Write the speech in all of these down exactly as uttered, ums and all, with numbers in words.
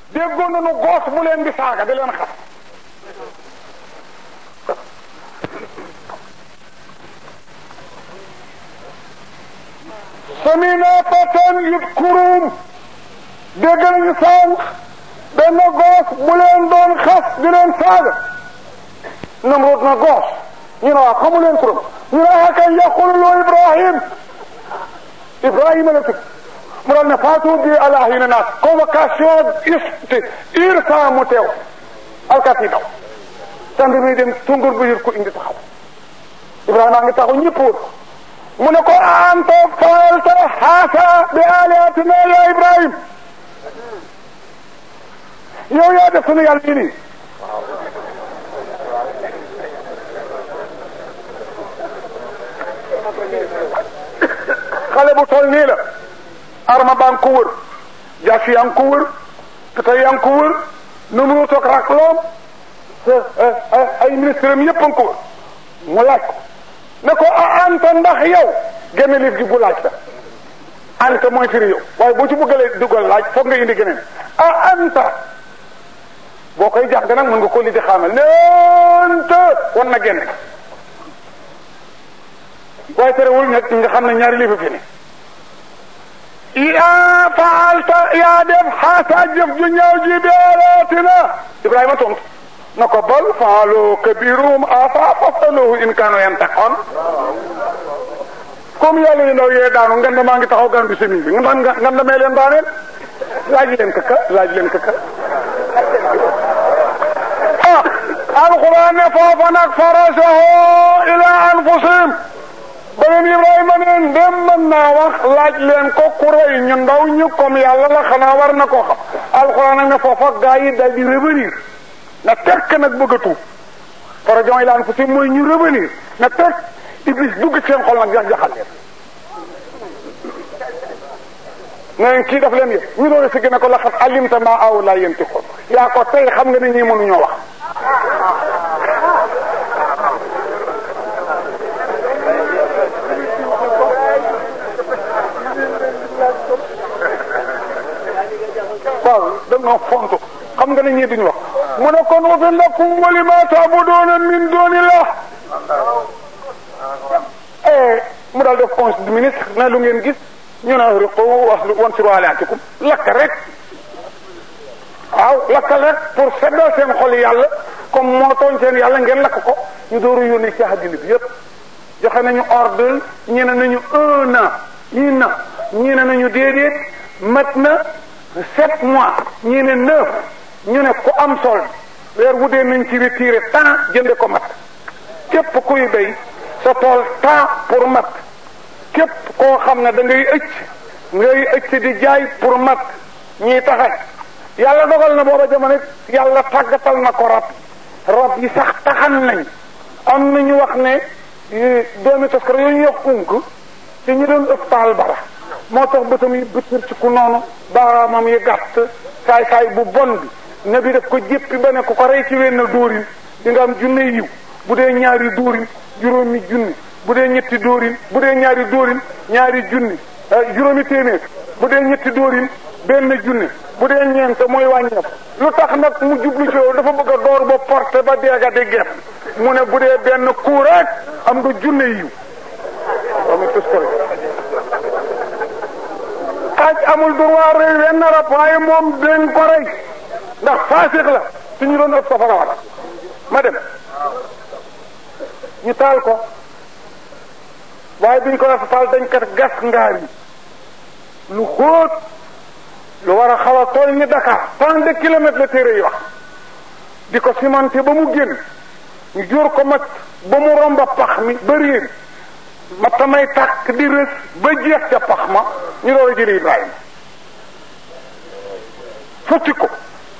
déggoon nañu goos bu leen di saaga di leen xas samina fatan yudkurum dégg nañu sànq benn goos bu leen doon xas di leen saaga Namrud na goos ñu ne waa xamu leen turam ñu ne waa kay yaqulu loo Ibrahim Ibrahima la tudd mu dal ne faatu bi ala hina naas convocation ist irsa mu teew alkat yi daw tànd mi dem tungur bu yër ko indi taxaw Ibrahima a ngi taxaw ñëpp wër mu ne ko anta faalta haasa bi alihatina ya Ibrahim yow yaa def sunu yàlla yi nii xale bu toll nii la arma baa ngi ko wër jaasi yaa ngi ko wër pita yaa ngi ko wër nu mu toog rak loom ay ministre am yëpp a ngi ko wër mu laaj ko ne ko a anta ndax yow génne liif gi bu laaj la anta mooy firi yow waaye boo ci bëggalee dugal laaj foog nga indi geneen a anta boo koy jàng nag mën nga ko li di xaamal ne anta wan na génne waaye terewul nag nga xam ne ñaari liifa fi ne yaa faalta yaa def xaasa jëf ju ñaaw ji bi alaatina Ibrahima tontu na ko bal faalu kabirum afa fasaluhu in kaanu yantaqoon comme yàlla yu ndaw yee daanu nganda maa ngi taxaw gan bi semiñ bi nga nganda mee leen daaneel laaj leen kaka laaj leen kaka ah alquran ne foofa nag farajahu ila anfusihim beneen Ibrahima ne ndem mën naa wax laaj leen ko ku rëy ñu ndaw ñu comme yàlla la xanaa war na koo xam alxuraan nag ne foofa gaa yi daal di revenir na tekk nag bëgg a tuub farajon ilaan fu si mooy ñu revenir na tekk iblis dugg seen xol nag jax-jaxal leen neen kii daf leen yëpp ñu doon si gën a ko laxat alimta ma aw laa yénti xool yaa ko tey xam nga ne ñii mënuñoo wax waaw danga fontu xam nga ne ñii duñu wax mu ne kon ufin lakum wa lima ta'buduna min dunillah eh mu daal def conseil du ministre ne lu ngeen gis ñu ne riqu wansiru alaatikum lakk rek waaw lakk rek pour seddal seen xol yàlla comme moo tooñ seen yàlla ngeen lakk ko ñu dooru yónni ci àddina bi yépp joxe nañu ordre ñi ne nañu un an ñii na ñii ne nañu déedéet mat na sept mois ñii ne neuf ñu ne ku am sol weer wu dee nañ ci retiré temps jënde ko mat képp kuy béy sa tool temps pour mat képp koo xam ne da ngay ëcc ngay ëcc di jaay pour mat ñiy taxañ yàlla dogal na booba jamono yàlla tàggatal na ko rab rab yi sax taxan nañ am na ñu wax ne doomi taskar yooyu ñu wax unk ci ñu doon ëpp taal bara moo tax bëtam yi bëtër ci ku noonu baaraamam yi gàtt saay saay bu bon bi ne bi def ko jéppi ba ne ku ko rey ci wenn dóorin di nga am junne yiw bu dee ñaari dóorin juróomi junni bu dee ñetti dóorin bu dee ñaari dóorin ñaari junni juróomi téeméer bu dee ñetti dóorin benn junni bu dee ñeent mooy wàññeeku lu tax nag mu jublu ci yow dafa bëgg a door ba porte ba deega di gert mu ne bu dee benn coup rek am nga junne yiw xaaj amul droit rey wenn rab waaye moom dañ ko rey ndax faasix la suñu doon ëpp safara wala ma dem ñu taal ko waaye biñ ko def taal dañ kat gas ngaar yi lu xóot lu war a xaw a toll ni Dakar tant de kilomètres la téere yi wax di ko cimenté ba mu génn ñu jóor ko mat ba mu romba pax mi ba réer ma tamay tàkk di rës ba jeex ca pax ma ñu door a jëli Ibrahima futti ko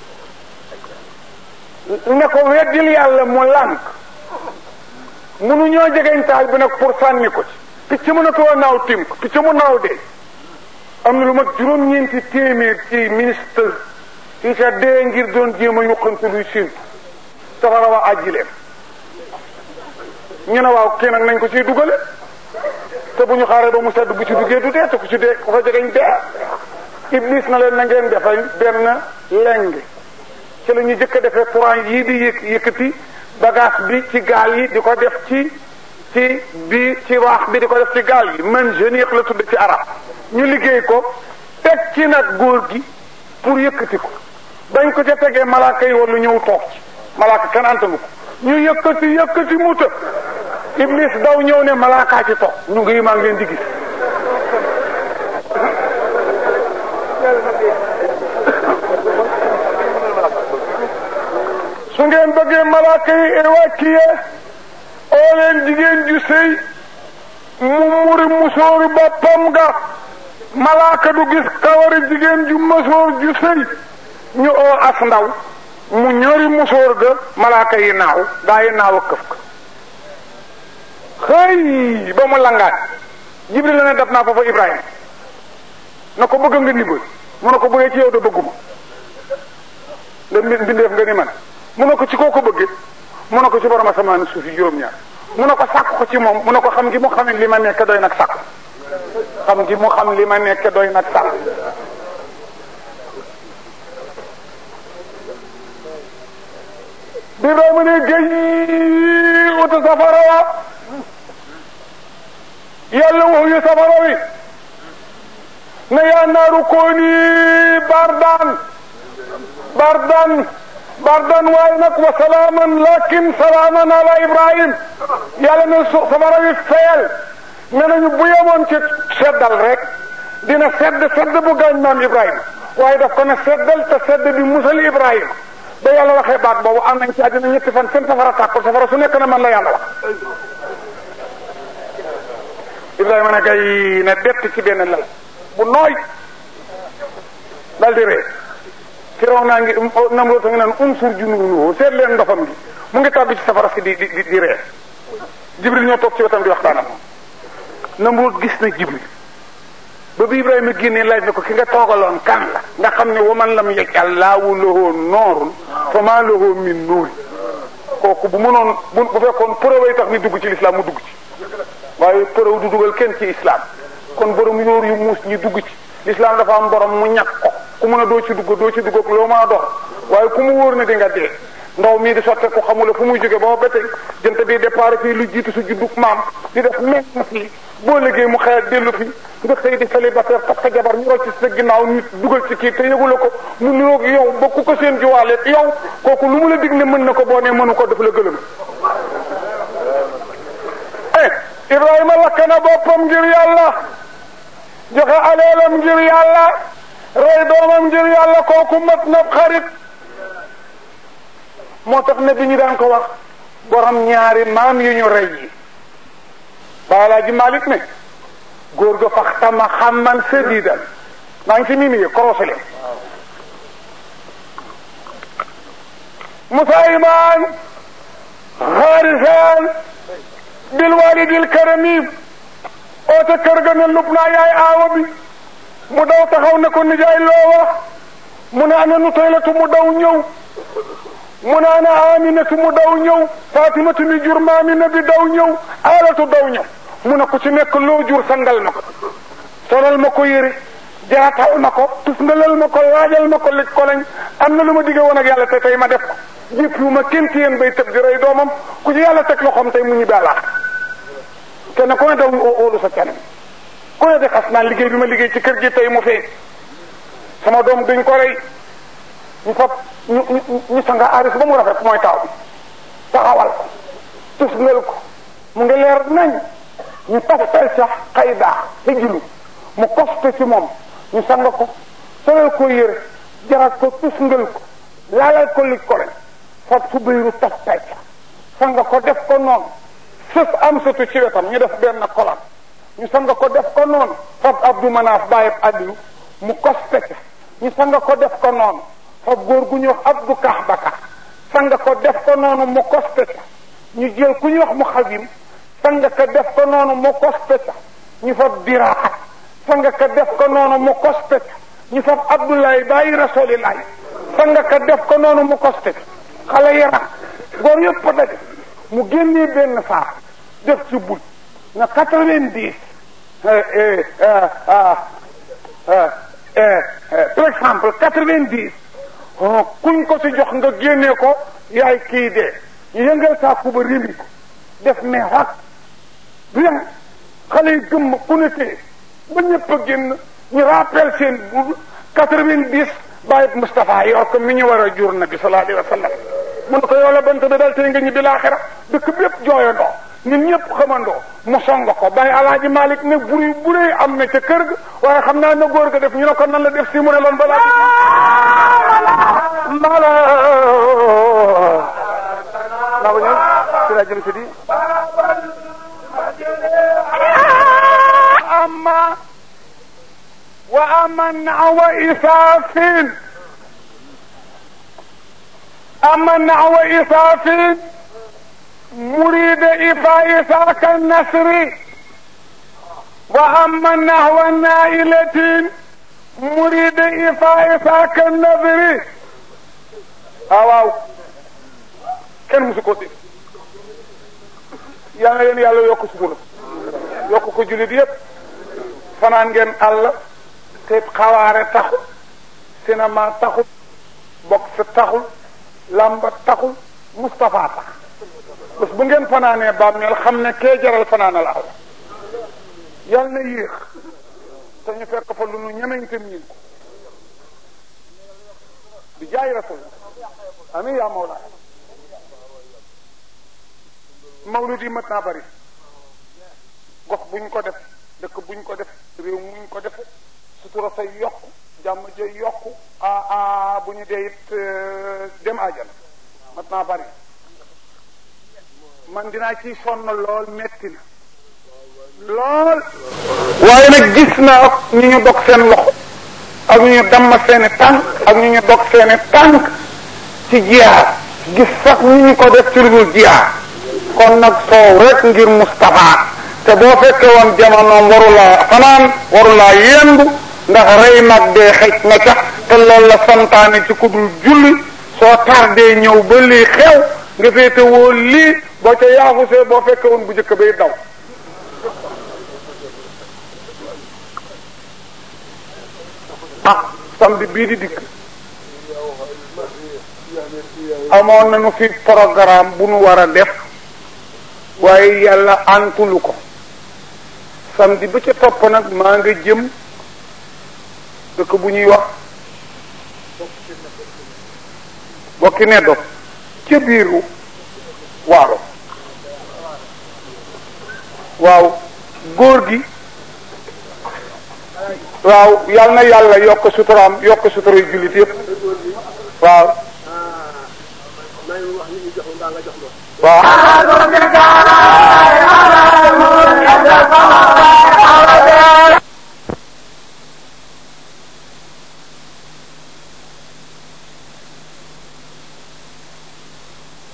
ne ko weddil yàlla mu lànk munu ñoo jegeñ taal bi nag pour sànni ko ci picc mënatoo naaw tim ko picc mu naaw dee am na lu mag juróom-ñeenti téeméer ci ministre ci sa dee ngir doon jéem a yuqante luy siin safara wa àjjileem ñu ne waaw kii nag nañ ko ciy dugale te bu ñu xaaree ba mu sedd bu ci duggee du dee te ku ci dee ku ko jegeñ dee iblis na leen na ngeen defal benn leng ci la ñu jëkk a defee courant yii di yëkk yëkkati bagage bi ci gaal yi di ko def ci ci bi ci waax bi di ko def ci gaal yi man jeniq la tudd ci arab ñu liggéey ko teg ci nag góor gi pour yëkkati ko dañ ko ca tegee malaaka yi wala ñëw toog ci malaaka kenn antanu ko ñu yëkkati yëkkati mu të iblis daw ñëw ne malaakaa ci toog ñu ngi maa ngi leen di gis su ngeen bëggee malaaka yi évacuer oo leen jigéen ju sëy mu muri musóoru boppam ga malaaka du gis kawari jigéen ju musóor ju sëy ñu oo as ndaw mu ñori musóor ga malaaka yi naaw gaa yi naaw a këf ka xëy ba mu langaat jibril la ne dab naa foofa ibrahima na ko bëgg nga ndimbal mu ne ko bëggee ci yow da bëgguma nga mbindeef nga ni man mu ne ko ci koo ko bëggee mu ne ko ci borom asamaan suuf yi juróom-ñaar mu ne ko sàkk ko ci moom mu ne ko xam gi mu xam li ma nekk doy nag sàkk xam gi mu xam li ma nekk doy nag sàkk bi doomu ne géej utu safara wa yàlla waxuyu safara wi ne yaa naaru kooni bardan bardan bardan waaye nag wa salaaman lakin salaaman ala ibrahim yàlla ne su safara wi fayal ne nañu bu yemoon ci seddal rek dina sedd sedd bu gaañ maam ibrahima waaye daf ko ne seddal te sedd bi musal ibrahima ba yàlla waxee baat boobu am nañ ci àddina ñetti fan seen safara tàkkul safara su nekk na man la yàlla wax ibrahima ne gay ne dett ci benn lal bu nooy dal di ree firaw naa ngi Namrood a ngi naan unsur junuunuhu seet leen ndofam gi mu ngi tàbbi ci safara si di di di ree jibril ñoo toog ci wetam di waxtaan ak moom Namrood gis na jibril ba bi ibrahima génnee laaj na ko ki nga toogaloon kan la nga xam ne wa man lam yaj'al laahu lahu noorun fa maa lahu min nuur kooku bu mënoon bu bu fekkoon preuve tax ni dugg ci l'islam mu dugg ci waaye preuve du dugal kenn ci islam kon borom yóor yu muus ñi dugg ci l'islam dafa am borom mu ñàkk ko ku mën a doo ci dugg doo ci dugg ak loo mën a dox waaye ku mu wóor ne di nga dee ndaw mii di sotte ku xamula fu muy jóge ba ba tey jënt bi départ fii lu jiitu su juddug maam di def meññ fii boo liggéey mu xëy dellu fi nga xëy di célibataire parce que jabar ñu rocc ci sa ginnaaw nit dugal ci kii te yëgula ko mu niroog yow ba ku ko seen jiwaaleeg yow kooku lu mu la dig ne mën na ko boo ne mënu ko def la gëlëm eh Ibrahima lakk na boppam ngir yàlla joxe aleelam ngir yàlla rey doomam ngir yàlla kooku mat na xarit moo tax ne bi ñu daan ko wax borom ñaari maam yu ñu rey yi baalaa ji Malik ne góor ga faxtama xamman sadiidan maa ngi ci mimi yi korosé leen musayman xaarisan bil walidil karami oote kër ga ne lub naa yaay aawa bi mu daw taxaw ne ko nijaay loo wax mu ne ana nu taylatu mu daw ñëw mu ne ana aminatu mu daw ñëw fatimatu mi jur maami na bi daw ñëw alatu daw ñëw mu ne ko ci nekk loo jur sangal ma ko solal ma ko yëri jaatal ma ko tusngalal ma ko laajal ma ko lëj ko lañ am na lu ma digge woon ak yàlla te tey ma def ko jëpp yu ma kenn ci yéen bay tëb di rey doomam ku ci yàlla teg loxoom tey mu ñibbi àllaax kenn ku ne daw óolu sa kenn ku ne de xas naan liggéey bi ma liggéey ci kër gi tey mu feeñ sama doom duñ ko rey ñu fab ñu ñu ñu sanga aris ba mu rafet mooy taaw bi taxawal ko tusngal ko mu ngi leer nañ ñu taftal sax xay daax te jilu mu koste ci moom ñu sanga ko solal ko yére jarat ko tusngal ko laalal ko lij ko len fab su bayru taftal ca sanga ko def ko noonu sëf am sëtu ci wetam ñu def benn kolam ñu sanga ko def ko noonu fab Abdou Manaaf bàyyib addiyu mu koste ca ñu sanga ko def ko noonu fab góor gu ñuy wax Abdou Kax Baka sanga ko def ko noonu mu koste ca ñu jël ku ñuy wax mu xabim sanga ko def ko noonu mu koste ca ñu fab diraa sanga ko def ko noonu mu koste ca ñu fab Abdoulaye bàyyi rasulillahi sanga ko def ko noonu mu koste ca xale yaram góor yëpp daje mu génnee benn saar def ci bul na quatre-vingt-dix par exemple quatre-vingt-dix kuñ ko si jox nga génnee ko yaay kii dee ñu yëngal saaku ba rémi ko def ne xat bien xale yi gëmm ku ne tee ba ñëpp a génn ñu rappel seen bu quatre-vingt-dix bàyyi Moustapha yoo ko mi ñu war a jur nabi sallallahu alayhi wa sallam mun ko yow la bant bi dal tey nga ñibbi laaxira dëkk bépp jooyandoo ñun ñëpp xamandoo mu song ko bàyyi alaaji Malick ne buri bu rëy am na ca kër ga waaye xam naa na góor ga def ñu ne ko nan la def si mu ne loon balaa mala naa ko ñëw si la jëm si di amma wa amanna wa isaafin amanna wa isaafin مريد إفاء ساك النصر وأما نحو النائلة مريد إفاء ساك النذر أواو كان مسكوتي يا نين يالله يوكو سكولا يوكو كو جولي ديب فنان ngeen الله تيب خوارé taxul cinéma taxul boxe taxul lamba taxul Moustapha tax bés bu ngeen fanaanee bàmmeel xam ne kee jaral fanaanal aw yal na yéex te ñu fekk fa lu nu ñemeñte miin ko di jaay rasul amin yaa mawla mawlud yi mat naa bari gox buñ ko def dëkk buñ ko def réew muñ ko def sutura say yokk jàmm jay yokk a a bu ñu dee it dem ajana mat naa bari man dinaa ci sonn lool metti na lool waaye nag gis naa ñu ñu dog seen loxo ak ñu ñu damm seeni tànk ak ñu ñu dog seeni tànk ci jihaad gis sax ñu ñu ko def ci lu dul jihaad kon nag soow rek ngir Moustapha te boo fekkee woon jamonoom warulaa fanaan warulaa yendu ndax rey nag dee xëj na ca te loolu la santaane ci ku dul julli soo tardee ñëw ba lii xew nga féete woo lii boo ca yaafusee boo fekkee woon bu njëkk bay daw ah samedi bii di dikk amoon nañu fi programme bu nu war a def waaye yàlla antulu ko samedi ba ca topp nag maa nga jëm dëkk bu ñuy wax bokki neddo ca biiru waalo waaw góor gi waaw yal na yàlla yokk suturaam yokk sutura yu jullit yëpp waaw waaw